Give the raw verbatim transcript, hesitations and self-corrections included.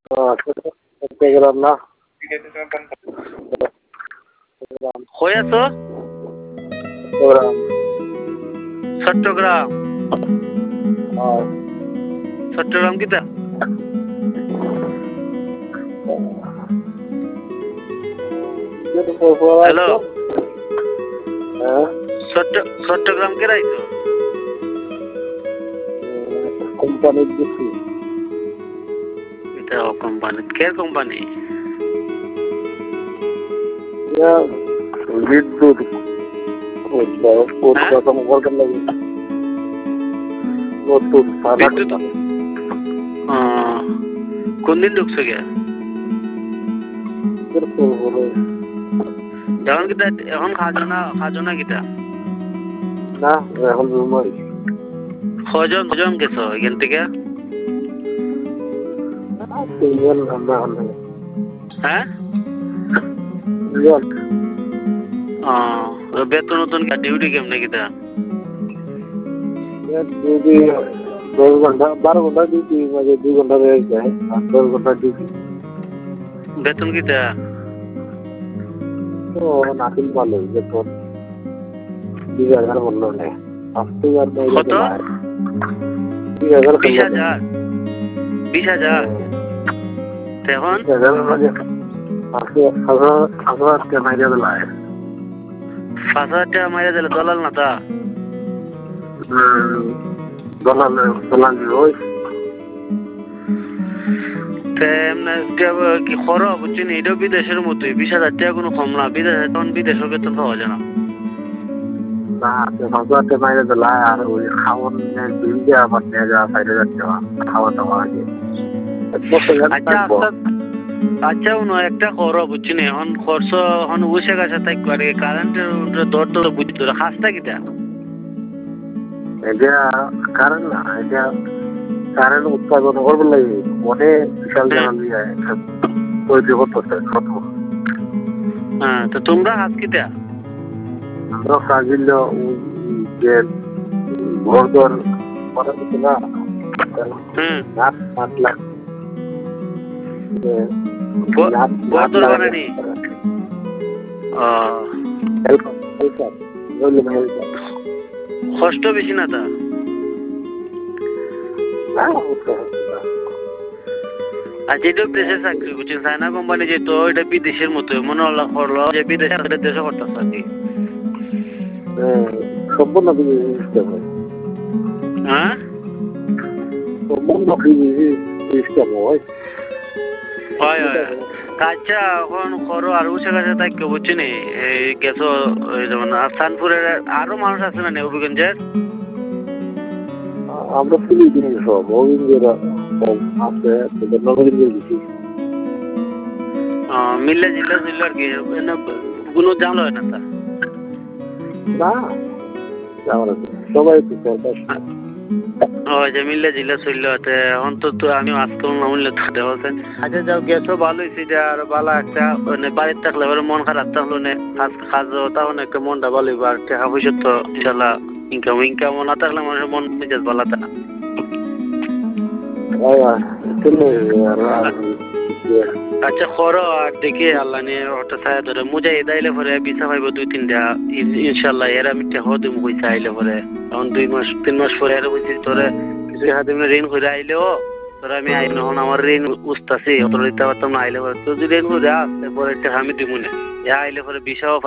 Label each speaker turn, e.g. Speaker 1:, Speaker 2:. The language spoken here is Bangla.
Speaker 1: চট্টগ্রাম না
Speaker 2: কই আছো?
Speaker 1: চট্টগ্রাম।
Speaker 2: চট্টগ্রাম
Speaker 1: হ্যাঁ।
Speaker 2: চট্টগ্রাম কিতা? হ্যালো
Speaker 1: হ্যাঁ
Speaker 2: চট্টগ্রাম কে রাইছো?
Speaker 1: কোম্পানির দিচ্ছি।
Speaker 2: এটা কোম্পানি কে কোম্পানি?
Speaker 1: বিদ্যুৎ উৎপাদন করতে লাগে নতুন
Speaker 2: বিদ্যুৎ কোন দিন ঢুকছো গে? এখন কিতা এখন খাজো না খাজো না কিতা?
Speaker 1: না এখন রুমাই
Speaker 2: কজন কজন গেছো এখান থেকে?
Speaker 1: তিনজন আমরা হলে
Speaker 2: হ্যাঁ
Speaker 1: তিনজন।
Speaker 2: ও বেতন নতুন ডিউটি কেমনে কিতা?
Speaker 1: ডিউটি দশ ঘন্টা বারো ঘন্টা ডিউটি মাঝে দুই ঘন্টা রেস্ট দেয় আর দশ ঘন্টা ডিউটি।
Speaker 2: বেতন কিতা?
Speaker 1: তো নাতিন ভালো বেতন দুই হাজার বললো নেই আশি হাজার
Speaker 2: কত?
Speaker 1: দুই হাজার
Speaker 2: বিশ হাজার বিশ হাজার এখন
Speaker 1: পাঁচ হাজার টাকা মাইরা দিল
Speaker 2: পাঁচ হাজার টাকা মাইরা দিলে দলাল না তা?
Speaker 1: দলাল দলাল ওই
Speaker 2: কি খর বুঝছি না এটাও বিদেশের মতোই বিশ হাজার টাকা কোনো কম না বিদেশে তখন বিদেশের বেতন পাওয়া যায় না।
Speaker 1: না পাঁচ হাজার টাকা মাইরা দিল আর ওই খাওয়ান বিল দেওয়া আবার নিয়ে যাওয়া চার হাজার টাকা খাওয়া দাওয়া আগে।
Speaker 2: আচ্ছা আচ্ছা উনো একটা খর বুঝছি না এখন খরচ এখন উসে গেছে তাই করে কারেন্টের দর দর বুঝতো খাসটা কিটা?
Speaker 1: এটা কারেন্ট না এটা কারেন্ট উৎপাদন করবার লাগে অনেক বিশাল জানা দিয়ে তৈরি করতেছে কত।
Speaker 2: হ্যাঁ তো তোমরা হাত কিটা?
Speaker 1: আমরা কাজিল যে ঘর দর করা কিছু না আট আট লাখ
Speaker 2: কষ্ট বেশি না তা? আর যেটা দেশের চাকরি বুঝছেন চায়না কোম্পানি যেহেতু এটা বিদেশের মতো মনে হলো যে বিদেশে দেশে করতেছে আর কি।
Speaker 1: সম্পূর্ণ
Speaker 2: হ্যাঁ
Speaker 1: সম্পূর্ণ হয়
Speaker 2: হয় হয় আচ্ছা এখন করো আর উসে গেছে তাই কেউ বুঝছি নি এই গেছো যেমন আফসানপুরের আরো মানুষ আছে না নেবুগঞ্জের?
Speaker 1: আমরা ফিলিপিন সব অভিজ্ঞের আছে নবীনগর গেছি
Speaker 2: মিল্লা জিল্লা ছিল আর কি কোনো জাল হয় না তা?
Speaker 1: না সবাই
Speaker 2: ওই যে মিল্লা জিল্লা চলল অন্তত আমি আজকাল না উঠলে থাকে বলছেন। আচ্ছা যাও গেছো ভালো হয়েছে আর ভালো একটা বাড়িতে থাকলে এবার মন খারাপ থাকলো না কাজ তখন একটা মনটা ভালো হইব আর টাকা পয়সা তো ইনশাল্লাহ ইনকাম ইনকাম না থাকলে মানুষের মন মেজাজ ভালো থাকে না। আচ্ছা করো আর দেখি আল্লাহ নিয়ে ওটা ছায়া ধরে মুজাহিদ আইলে পরে বিছা পাইব দুই তিনটা ইনশাল্লাহ এর আমি টাকা দিব কইসা আইলে পরে এখন দুই মাস তিন মাস পরে আর বুঝছি তোরে কিছু হাতে ঋণ করে আইলেও তোরা আমি আইন এখন আমার ঋণ উঠতেছি অত দিতে পারতাম না আইলে পরে তোর যদি ঋণ করে আসতে পরে টাকা আমি দিব না আইলে পরে বিছাও